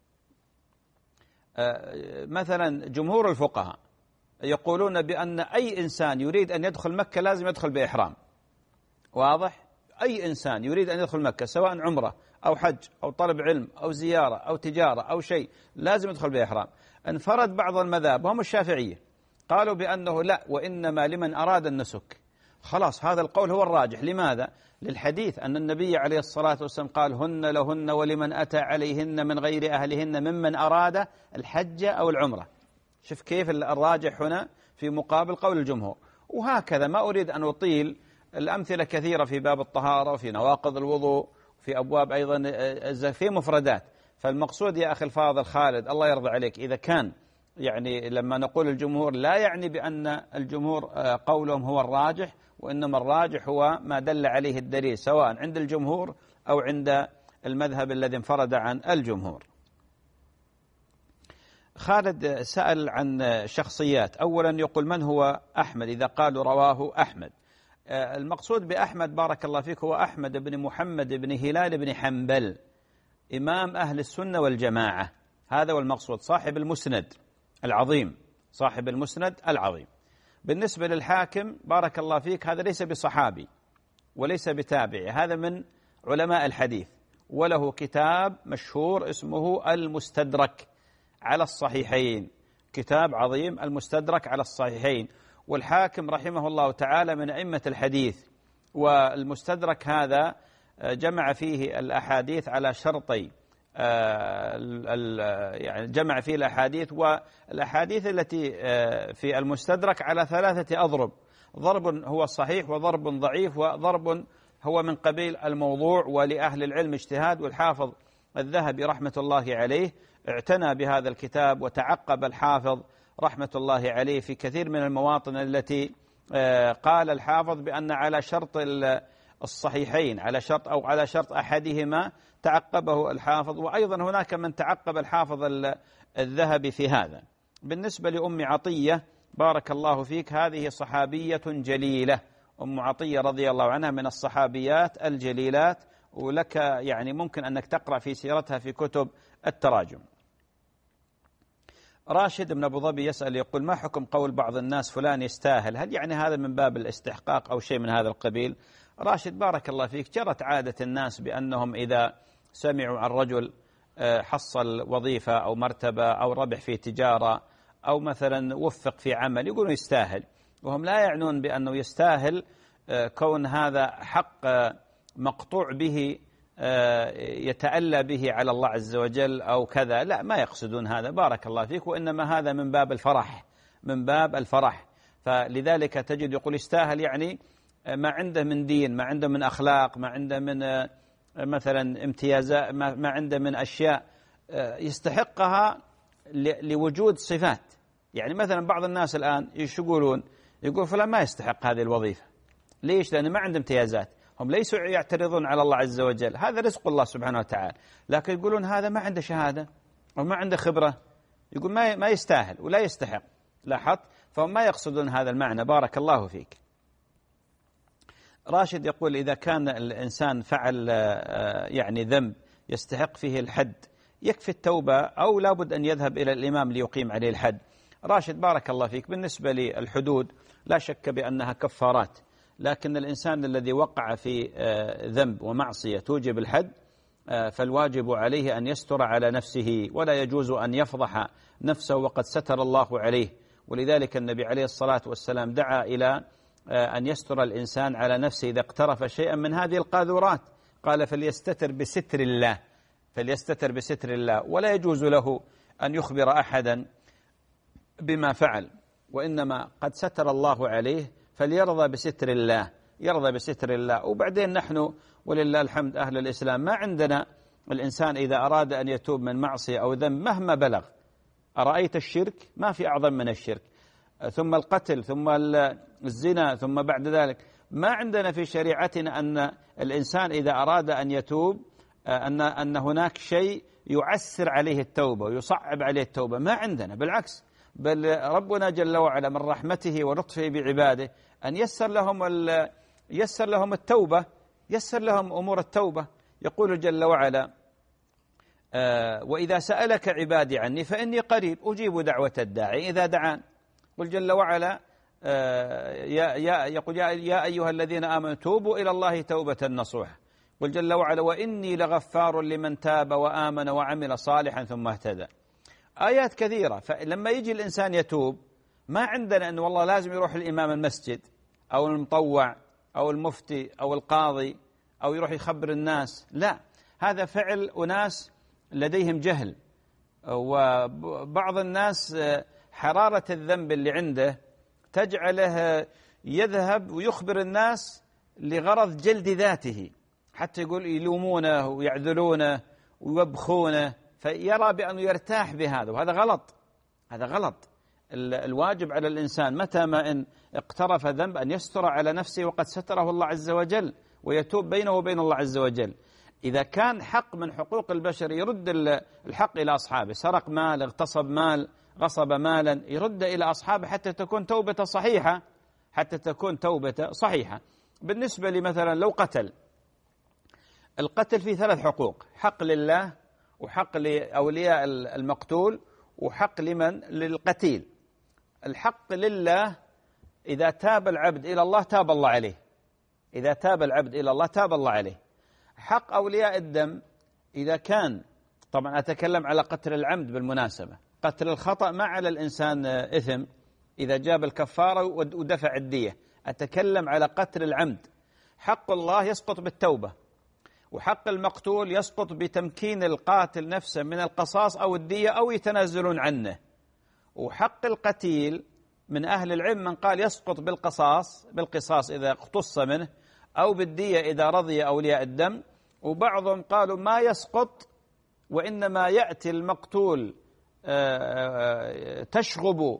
مثلا، جمهور الفقهاء يقولون بأن أي إنسان يريد أن يدخل مكة لازم يدخل بإحرام. واضح؟ أي إنسان يريد أن يدخل مكة سواء عمرة أو حج أو طلب علم أو زيارة أو تجارة أو شيء لازم يدخل بإحرام. انفرد بعض المذاهب وهم الشافعية قالوا بأنه لا، وإنما لمن أراد النسك، خلاص هذا القول هو الراجح. لماذا؟ للحديث أن النبي عليه الصلاة والسلام قال هن لهن ولمن أتى عليهن من غير أهلهن ممن أراد الحج أو العمرة. شوف كيف الراجح هنا في مقابل قول الجمهور. وهكذا ما أريد أن أطيل، الأمثلة كثيرة في باب الطهارة وفي نواقض الوضوء في أبواب أيضا في مفردات. فالمقصود يا أخي الفاضل خالد الله يرضى عليك، إذا كان يعني لما نقول الجمهور لا يعني بأن الجمهور قولهم هو الراجح، وإنما الراجح هو ما دل عليه الدليل سواء عند الجمهور أو عند المذهب الذي انفرد عن الجمهور. خالد سأل عن شخصيات. أولا يقول من هو أحمد إذا قالوا رواه أحمد؟ المقصود بأحمد بارك الله فيك هو أحمد بن محمد بن هلال بن حنبل إمام أهل السنة والجماعة، هذا هو المقصود، صاحب المسند العظيم، صاحب المسند العظيم. بالنسبة للحاكم بارك الله فيك هذا ليس بصحابي وليس بتابعي، هذا من علماء الحديث، وله كتاب مشهور اسمه المستدرك على الصحيحين، كتاب عظيم المستدرك على الصحيحين. والحاكم رحمه الله تعالى من أئمة الحديث، والمستدرك هذا جمع فيه الأحاديث على شرطي، يعني جمع فيه الأحاديث، والأحاديث التي في المستدرك على ثلاثة أضرب، ضرب هو صحيح وضرب ضعيف وضرب هو من قبيل الموضوع، ولأهل العلم اجتهاد. والحافظ الذهبي رحمة الله عليه اعتنى بهذا الكتاب، وتعقب الحافظ رحمة الله عليه في كثير من المواطن التي قال الحافظ بأن على شرط الصحيحين، على شرط أو على شرط أحدهما تعقبه الحافظ. وأيضا هناك من تعقب الحافظ الذهبي في هذا. بالنسبة لأم عطية بارك الله فيك هذه صحابية جليلة، أم عطية رضي الله عنها من الصحابيات الجليلات، ولك يعني ممكن أنك تقرأ في سيرتها في كتب التراجم. راشد بن أبو ظبي يسأل يقول ما حكم قول بعض الناس فلان يستاهل؟ هل يعني هذا من باب الاستحقاق أو شيء من هذا القبيل؟ راشد بارك الله فيك جرت عادة الناس بأنهم إذا سمعوا عن رجل حصل وظيفة أو مرتبة أو ربح في تجارة أو مثلا وفق في عمل يقولون يستاهل، وهم لا يعنون بأنه يستاهل كون هذا حق مقطوع به يتألى به على الله عز وجل أو كذا، لا ما يقصدون هذا بارك الله فيك، وإنما هذا من باب الفرح، من باب الفرح. فلذلك تجد يقول يستاهل يعني ما عنده من دين، ما عنده من أخلاق، ما عنده من مثلا امتيازات، ما عنده من أشياء يستحقها لوجود صفات. يعني مثلا بعض الناس الآن ايش يقولون؟ يقول فلان ما يستحق هذه الوظيفة. ليش؟ لأنه ما عنده امتيازات. هم ليسوا يعترضون على الله عز وجل، هذا رزق الله سبحانه وتعالى، لكن يقولون هذا ما عنده شهادة وما عنده خبرة، يقول ما ما يستاهل ولا يستحق. لاحظت؟ فهم ما يقصدون هذا المعنى بارك الله فيك. راشد يقول إذا كان الإنسان فعل يعني ذنب يستحق فيه الحد يكفي التوبة أو لابد أن يذهب إلى الإمام ليقيم عليه الحد؟ راشد بارك الله فيك بالنسبة للحدود لا شك بأنها كفارات، لكن الإنسان الذي وقع في ذنب ومعصية توجب الحد فالواجب عليه أن يستر على نفسه، ولا يجوز أن يفضح نفسه وقد ستر الله عليه. ولذلك النبي عليه الصلاة والسلام دعا إلى أن يستر الإنسان على نفسه إذا اقترف شيئا من هذه القاذورات، قال فليستتر بستر الله، فليستتر بستر الله، ولا يجوز له أن يخبر أحدا بما فعل، وإنما قد ستر الله عليه فليرضى بستر الله، يرضى بستر الله. وبعدين نحن ولله الحمد أهل الإسلام ما عندنا الإنسان إذا أراد أن يتوب من معصية أو ذنب مهما بلغ، أرأيت الشرك ما في أعظم من الشرك، ثم القتل، ثم الزنا، ثم بعد ذلك ما عندنا في شريعتنا أن الإنسان إذا أراد أن يتوب أن أن هناك شيء يعسر عليه التوبة ويصعب عليه التوبة، ما عندنا، بالعكس، بل ربنا جل وعلا من رحمته ولطفه بعباده أن يسر لهم يسر لهم التوبة، يسر لهم أمور التوبة. يقول جل وعلا وإذا سألك عبادي عني فإني قريب أجيب دعوة الداعي إذا دعان. قل جل وعلا يا يا يقول يا, يا أيها الذين آمنوا توبوا إلى الله توبة نصوحا. قل جل وعلا وإني لغفار لمن تاب وآمن وعمل صالحا ثم اهتدى. آيات كثيرة. فلما يجي الإنسان يتوب ما عندنا أن والله لازم يروح الإمام المسجد أو المطوع أو المفتي أو القاضي أو يروح يخبر الناس، لا، هذا فعل أناس لديهم جهل. وبعض الناس حرارة الذنب اللي عنده تجعله يذهب ويخبر الناس لغرض جلد ذاته، حتى يقول يلومونه ويعذلونه ويوبخونه، فيرى بأنه يرتاح بهذا، وهذا غلط. هذا غلط. الواجب على الإنسان متى ما إن اقترف ذنب أن يستر على نفسه وقد ستره الله عز وجل، ويتوب بينه وبين الله عز وجل. إذا كان حق من حقوق البشر يرد الحق إلى أصحابه، سرق مال، اغتصب مال، غصب مالا، يرد إلى أصحابه حتى تكون توبة صحيحة، حتى تكون توبة صحيحة. بالنسبة لي مثلا لو قتل، القتل فيه ثلاث حقوق: حق لله، وحق لأولياء المقتول، وحق لمن؟ للقتيل. الحق لله إذا تاب العبد إلى الله تاب الله عليه، إذا تاب العبد إلى الله تاب الله عليه. حق أولياء الدم إذا كان، طبعا أتكلم على قتل العمد بالمناسبة، قتل الخطأ ما على الإنسان إثم إذا جاب الكفارة ودفع الدية، أتكلم على قتل العمد. حق الله يسقط بالتوبة، وحق المقتول يسقط بتمكين القاتل نفسه من القصاص أو الدية أو يتنازلون عنه. وحق القتيل من أهل العلم من قال يسقط بالقصاص بالقصاص إذا اقتص منه، أو بالدية إذا رضي أولياء الدم. وبعضهم قالوا ما يسقط، وإنما يأتي المقتول تشغب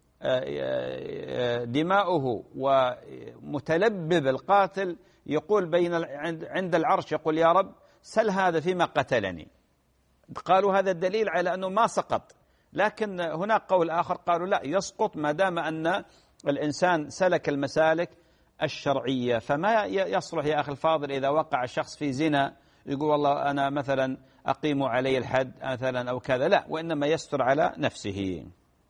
دماؤه ومتلبب القاتل، يقول بين عند العرش، يقول يا رب سل هذا فيما قتلني. قالوا هذا الدليل على أنه ما سقط. لكن هناك قول آخر قالوا لا، يسقط ما دام أن الإنسان سلك المسالك الشرعية. فما يصلح يا أخي الفاضل إذا وقع شخص في زنا يقول والله أنا مثلا أقيم عليه الحد مثلا أو كذا، لا، وإنما يستر على نفسه.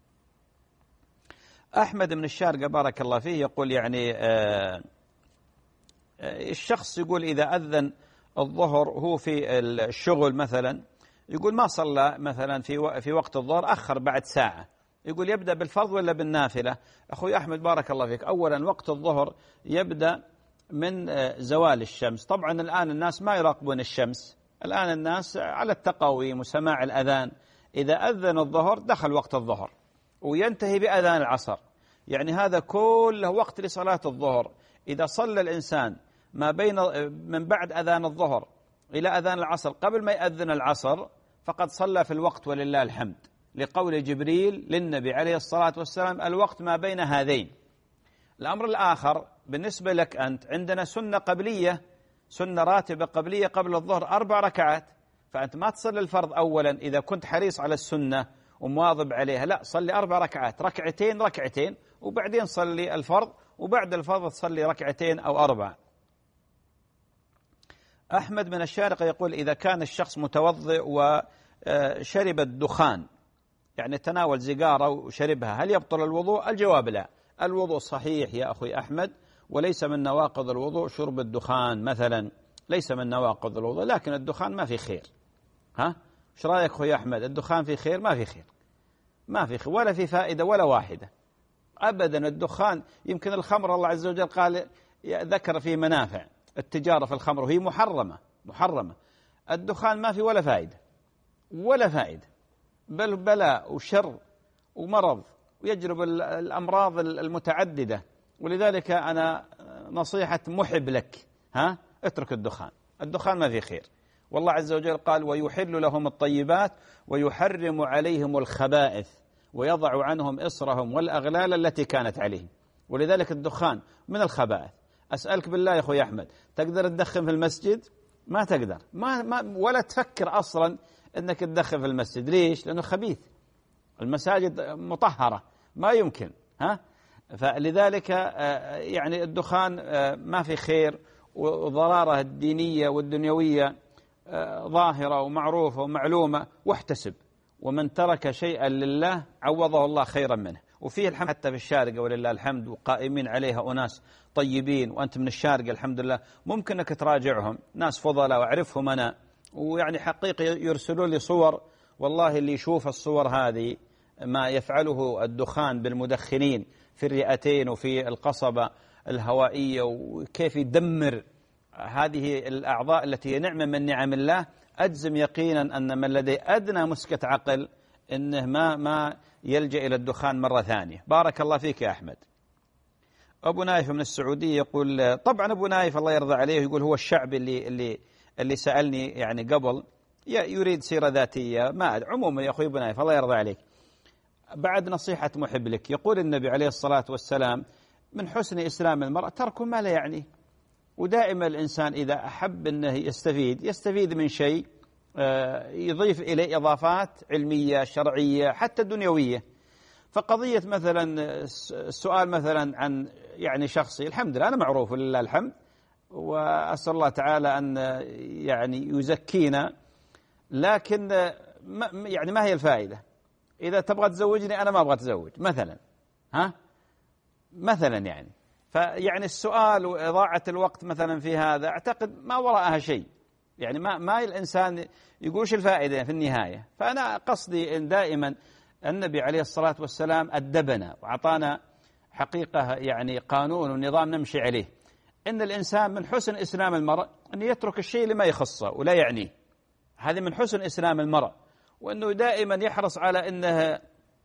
أحمد من الشارقة بارك الله فيه يقول يعني آه الشخص يقول إذا أذن الظهر هو في الشغل مثلا، يقول ما صلى مثلا في في وقت الظهر، أخر بعد ساعة، يقول يبدأ بالفرض ولا بالنافلة؟ أخوي أحمد بارك الله فيك، أولا وقت الظهر يبدأ من زوال الشمس. طبعا الآن الناس ما يراقبون الشمس، الآن الناس على التقاويم وسماع الأذان. إذا أذن الظهر دخل وقت الظهر وينتهي بأذان العصر، يعني هذا كله وقت لصلاة الظهر. إذا صلى الإنسان ما بين من بعد أذان الظهر إلى أذان العصر قبل ما يأذن العصر فقد صلى في الوقت ولله الحمد، لقول جبريل للنبي عليه الصلاة والسلام الوقت ما بين هذين. الأمر الآخر بالنسبة لك أنت، عندنا سنة قبلية، سنة راتبة قبلية قبل الظهر أربع ركعات، فأنت ما تصلي الفرض أولا إذا كنت حريص على السنة ومواظب عليها، لا، صلي أربع ركعات، ركعتين ركعتين، وبعدين صلي الفرض، وبعد الفرض تصلي ركعتين أو أربع. أحمد من الشارقة يقول إذا كان الشخص متوضئ وشرب الدخان، يعني تناول سيجارة وشربها، هل يبطل الوضوء؟ الجواب لا، الوضوء صحيح يا أخي أحمد، وليس من نواقض الوضوء شرب الدخان مثلا، ليس من نواقض الوضوء، لكن الدخان ما في خير. ها ايش رايك أخوي أحمد؟ الدخان في خير؟ ما في خير، ما في خير ولا في فائدة ولا واحدة أبدا. الدخان يمكن الخمر الله عز وجل قال ذكر فيه منافع، التجارة في الخمر وهي محرمة محرمة. الدخان ما في ولا فائدة ولا فائدة، بل بلاء وشر ومرض ويجلب الأمراض المتعددة. ولذلك أنا نصيحة محب لك، ها اترك الدخان، الدخان ما في خير. والله عز وجل قال ويحل لهم الطيبات ويحرم عليهم الخبائث ويضع عنهم إصرهم والأغلال التي كانت عليهم. ولذلك الدخان من الخبائث. أسألك بالله يا أخوي أحمد، تقدر تدخن في المسجد؟ ما تقدر، ما, ما ولا تفكر أصلا أنك تدخن في المسجد. ليش؟ لأنه خبيث، المساجد مطهرة، ما يمكن. ها فلذلك يعني الدخان ما في خير، وضراره الدينية والدنيوية ظاهرة ومعروفة ومعلومة. واحتسب، ومن ترك شيئا لله عوضه الله خيرا منه. وفيه الحمد حتى في الشارقة ولله الحمد، وقائمين عليها أناس طيبين، وأنت من الشارقة الحمد لله ممكن أنك تراجعهم، ناس فضلاء وأعرفهم أنا، ويعني حقيقة يرسلوا لي صور، والله اللي يشوف الصور هذه ما يفعله الدخان بالمدخنين في الرئتين وفي القصبة الهوائية وكيف يدمر هذه الأعضاء التي هي نعمة من نعم الله، أجزم يقينا أن من لديه أدنى مسكة عقل إنه ما ما يلجأ إلى الدخان مرة ثانية. بارك الله فيك يا أحمد. أبو نايف من السعودية يقول، طبعا أبو نايف الله يرضى عليه يقول هو الشعب اللي اللي اللي سألني يعني قبل يريد سيرة ذاتية، ما عموما يا أخوي أبو نايف الله يرضى عليك، بعد نصيحة محب لك. يقول النبي عليه الصلاة والسلام من حسن إسلام المرء ترك ما لا يعنيه. ودائما الإنسان إذا أحب أنه يستفيد يستفيد من شيء يضيف إليه إضافات علمية شرعية حتى دنيوية. فقضية مثلا السؤال مثلا عن يعني شخصي، الحمد لله أنا معروف لله الحمد، وأسأل الله تعالى أن يعني يزكينا، لكن ما يعني ما هي الفائدة إذا تبغى تزوجني أنا ما أبغى أتزوج مثلا، ها مثلا يعني، فيعني السؤال وإضاعة الوقت مثلا في هذا أعتقد ما وراءها شيء، يعني ما ما الإنسان يقولش الفائدة في النهاية. فأنا قصدي إن دائما النبي عليه الصلاة والسلام أدبنا وأعطانا حقيقة يعني قانون ونظام نمشي عليه، إن الإنسان من حسن إسلام المرء أن يترك الشيء اللي ما يخصه ولا يعنيه، هذه من حسن إسلام المرء، وأنه دائما يحرص على أنه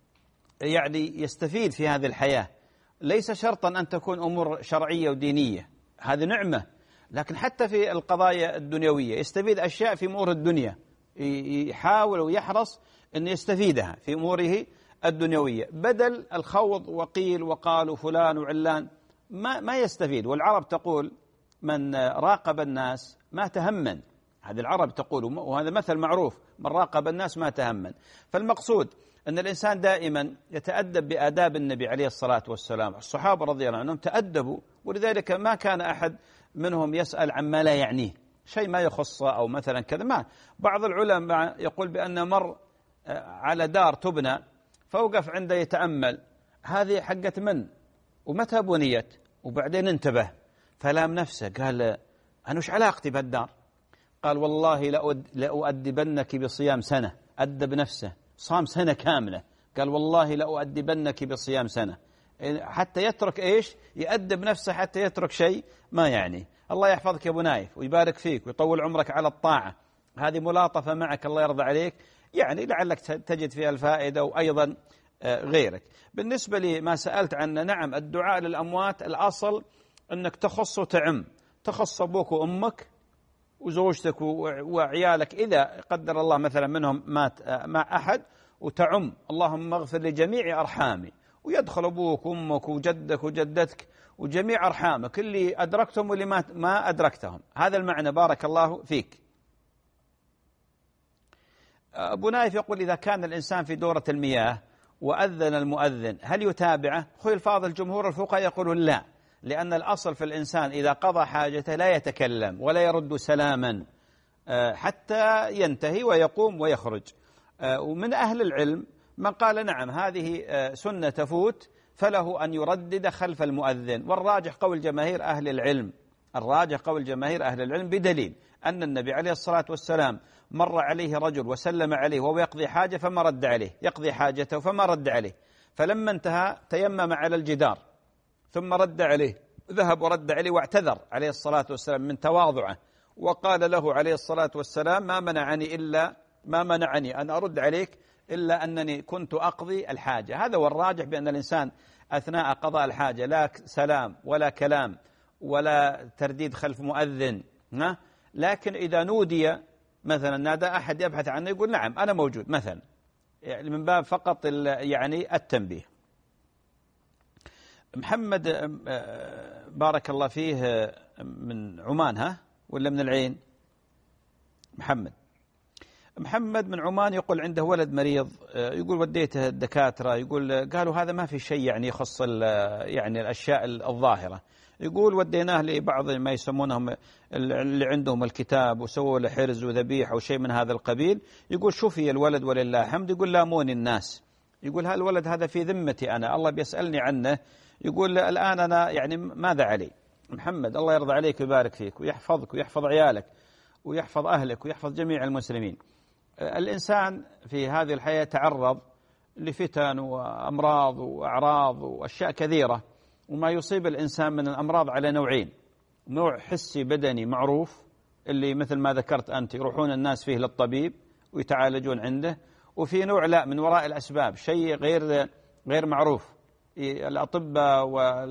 يعني يستفيد في هذه الحياة. ليس شرطا أن تكون أمور شرعية ودينية، هذه نعمة، لكن حتى في القضايا الدنيوية يستفيد أشياء في أمور الدنيا، يحاول ويحرص أن يستفيدها في أموره الدنيوية، بدل الخوض وقيل وقال وفلان وعلان ما ما يستفيد. والعرب تقول من راقب الناس ما تهمن، هذه العرب تقول، وهذا مثل معروف، من راقب الناس ما تهمن. فالمقصود أن الإنسان دائما يتأدب بآداب النبي عليه الصلاة والسلام. الصحابة رضي الله عنهم تأدبوا، ولذلك ما كان أحد منهم يسأل عما لا يعنيه، شيء ما يخصه أو مثلا كذا. ما بعض العلماء يقول بأن مر على دار تبنى فوقف عنده يتأمل هذه حقت من ومتى بنيت، وبعدين انتبه فلام نفسه قال أنا وش علاقتي بهالدار؟ قال والله لأؤدبنك بصيام سنة. أدب نفسه، صام سنة كاملة، قال والله لأؤدبنك بصيام سنة، حتى يترك إيش؟ يأدب نفسه حتى يترك شيء ما يعني. الله يحفظك يا أبو نايف ويبارك فيك ويطول عمرك على الطاعة. هذه ملاطفة معك الله يرضى عليك، يعني لعلك تجد فيها الفائدة وأيضا غيرك. بالنسبة لي ما سألت عنه، نعم الدعاء للأموات الأصل أنك تخص وتعم، تخص أبوك وأمك وزوجتك وعيالك إذا قدر الله مثلا منهم مات مع أحد، وتعم اللهم اغفر لجميع أرحامي، ويدخل أبوك وأمك وجدك وجدتك وجميع أرحامك اللي أدركتهم واللي ما أدركتهم. هذا المعنى بارك الله فيك. أبو نايف يقول إذا كان الإنسان في دورة المياه وأذن المؤذن هل يتابعه؟ أخوي الفاضل جمهور الفقهاء يقولون لا، لأن الأصل في الإنسان إذا قضى حاجته لا يتكلم ولا يرد سلاما حتى ينتهي ويقوم ويخرج. ومن أهل العلم من قال نعم هذه سنة تفوت فله أن يردد خلف المؤذن، والراجح قول جماهير أهل العلم، الراجح قول جماهير أهل العلم بدليل أن النبي عليه الصلاة والسلام مر عليه رجل وسلم عليه وهو يقضي حاجة فما رد عليه، يقضي حاجته فما رد عليه، فلما انتهى تيمم على الجدار ثم رد عليه، ذهب ورد عليه واعتذر عليه الصلاة والسلام من تواضعه، وقال له عليه الصلاة والسلام ما منعني إلا ما منعني أن أرد عليك إلا أنني كنت أقضي الحاجة. هذا هو الراجح، بأن الإنسان أثناء قضاء الحاجة لا سلام ولا كلام ولا ترديد خلف مؤذن، لكن إذا نودي مثلا نادى أحد يبحث عنه يقول نعم أنا موجود مثلا، يعني من باب فقط يعني التنبيه. محمد بارك الله فيه من عمان، ها ولا من العين؟ محمد محمد من عمان يقول عنده ولد مريض، يقول وديته الدكاترة، يقول قالوا هذا ما في شيء يعني يخص يعني الأشياء الظاهرة، يقول وديناه لبعض ما يسمونهم اللي عندهم الكتاب وسووا له حرز وذبيح أو شيء من هذا القبيل، يقول شوفي الولد ولله الحمد، يقول لاموني الناس، يقول هالولد هذا في ذمتي أنا، الله بيسألني عنه، يقول الآن أنا يعني ماذا علي؟ محمد الله يرضى عليك ويبارك فيك ويحفظك ويحفظ عيالك ويحفظ أهلك ويحفظ جميع المسلمين. الإنسان في هذه الحياة تعرض لفتن وأمراض وأعراض وأشياء كثيرة، وما يصيب الإنسان من الأمراض على نوعين: نوع حسي بدني معروف اللي مثل ما ذكرت أنت يروحون الناس فيه للطبيب ويتعالجون عنده، وفي نوع لا، من وراء الأسباب، شيء غير غير معروف. الأطباء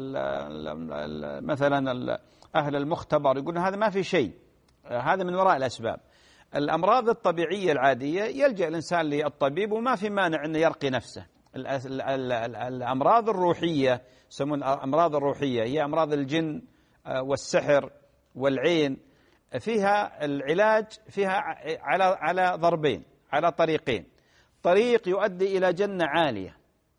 ومثلا أهل المختبر يقولون هذا ما في شيء، هذا من وراء الأسباب. الأمراض الطبيعية العادية يلجأ الإنسان للطبيب وما في مانع أنه يرقي نفسه. الأمراض الروحية يسمون الأمراض الروحية هي أمراض الجن والسحر والعين، فيها العلاج فيها على على ضربين، على طريقين: طريق يؤدي إلى جنة عالية،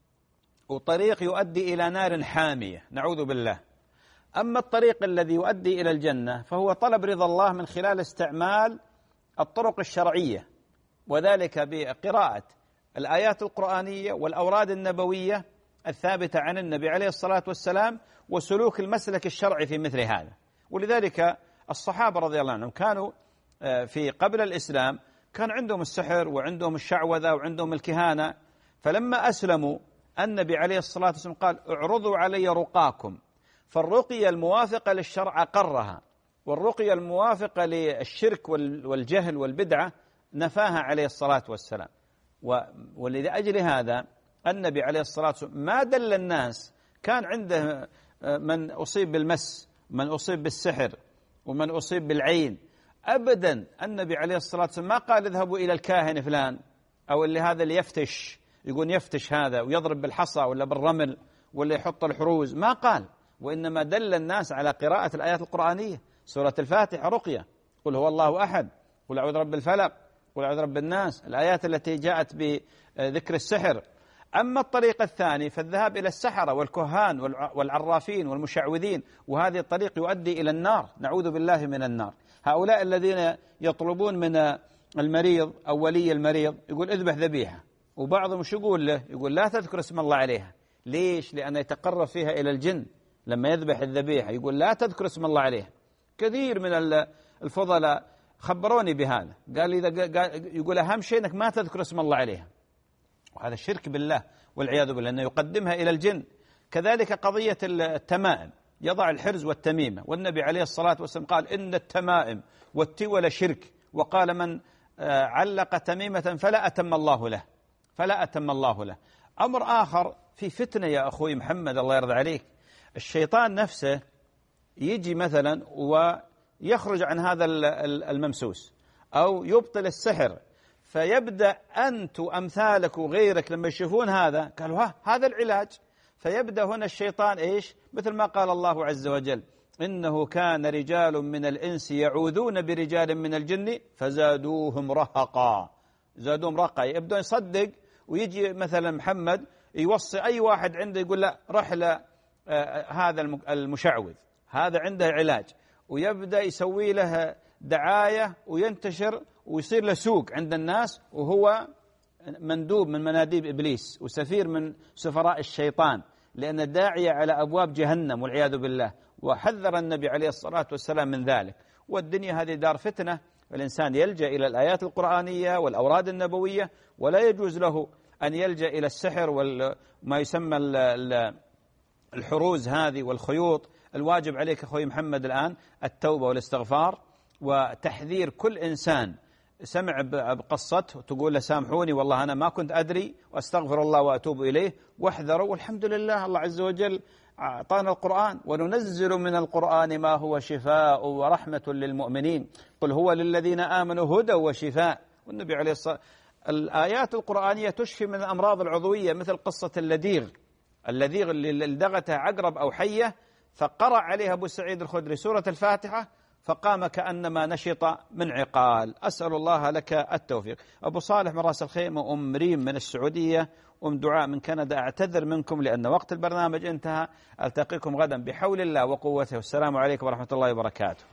وطريق يؤدي إلى نار حامية نعوذ بالله. أما الطريق الذي يؤدي إلى الجنة فهو طلب رضا الله من خلال استعمال الطرق الشرعية، وذلك بقراءة الآيات القرآنية والأوراد النبوية الثابتة عن النبي عليه الصلاة والسلام، وسلوك المسلك الشرعي في مثل هذا. ولذلك الصحابة رضي الله عنهم كانوا في قبل الإسلام كان عندهم السحر وعندهم الشعوذة وعندهم الكهانة، فلما أسلموا النبي عليه الصلاة والسلام قال: اعرضوا علي رقاكم، فالرقية الموافقة للشرع أقرها، والرقية الموافقة للشرك والجهل والبدعة نفاها عليه الصلاة والسلام. ولأجل هذا النبي عليه الصلاة والسلام ما دل الناس، كان عنده من أصيب بالمس، من أصيب بالسحر، ومن أصيب بالعين، أبدا النبي عليه الصلاة والسلام ما قال اذهبوا إلى الكاهن فلان أو اللي هذا اللي يفتش، يقول يفتش هذا ويضرب بالحصى ولا بالرمل ولا يحط الحروز، ما قال، وإنما دل الناس على قراءة الآيات القرآنية. سورة الفاتحة رقية، قل هو الله أحد، قل أعوذ برب الفلق، قل أعوذ برب الناس، الآيات التي جاءت بذكر السحر. أما الطريق الثاني فالذهاب إلى السحرة والكهان والعرافين والمشعوذين، وهذه الطريق يؤدي إلى النار نعوذ بالله من النار. هؤلاء الذين يطلبون من المريض أو ولي المريض يقول اذبح ذبيحة، وبعضهم شو يقول له؟ يقول لا تذكر اسم الله عليها. ليش؟ لأنه يتقرب فيها إلى الجن. لما يذبح الذبيحة يقول لا تذكر اسم الله عليها. كثير من الفضلاء خبروني بهذا، قال إذا يقول أهم شيء أنك ما تذكر اسم الله عليها، وهذا الشرك بالله والعياذ بالله، أنه يقدمها إلى الجن. كذلك قضية التمائم، يضع الحرز والتميمة، والنبي عليه الصلاة والسلام قال إن التمائم والتول شرك، وقال من علق تميمة فلا أتم الله له، فلا أتم الله له. أمر آخر في فتنة يا أخوي محمد الله يرضى عليك، الشيطان نفسه يجي مثلا ويخرج عن هذا الممسوس أو يبطل السحر، فيبدأ أنت وأمثالك وغيرك لما يشوفون هذا قالوا ها هذا العلاج، فيبدأ هنا الشيطان إيش؟ مثل ما قال الله عز وجل إنه كان رجال من الإنس يعوذون برجال من الجن فزادوهم رهقا، زادوهم رهقا. يبدأ يصدق ويجي مثلا محمد يوصي أي واحد عنده يقول لا رح ل هذا المشعوذ، هذا عنده علاج، ويبدأ يسوي له دعاية وينتشر ويصير له سوق عند الناس، وهو مندوب من مناديب إبليس وسفير من سفراء الشيطان، لأن داعية على أبواب جهنم والعياذ بالله. وحذر النبي عليه الصلاة والسلام من ذلك. والدنيا هذه دار فتنة، الإنسان يلجأ إلى الآيات القرآنية والأوراد النبوية، ولا يجوز له أن يلجأ إلى السحر وما يسمى الحروز هذه والخيوط. الواجب عليك أخوي محمد الآن التوبة والاستغفار، وتحذير كل إنسان سمع بقصته تقول له سامحوني والله أنا ما كنت أدري وأستغفر الله وأتوب إليه، واحذروا. والحمد لله الله عز وجل أعطانا القرآن، وننزل من القرآن ما هو شفاء ورحمة للمؤمنين، قل هو للذين آمنوا هدى وشفاء. والنبي عليه الصلاة الآيات القرآنية تشفي من الأمراض العضوية، مثل قصة اللديغ، اللديغ اللي لدغته عقرب أو حية، فقرأ عليها أبو سعيد الخدري سورة الفاتحة فقام كأنما نشط من عقال. أسأل الله لك التوفيق. أبو صالح من راس الخيمة، وأم ريم من السعودية، وأم دعاء من كندا، أعتذر منكم لأن وقت البرنامج انتهى. ألتقيكم غدا بحول الله وقوته، والسلام عليكم ورحمة الله وبركاته.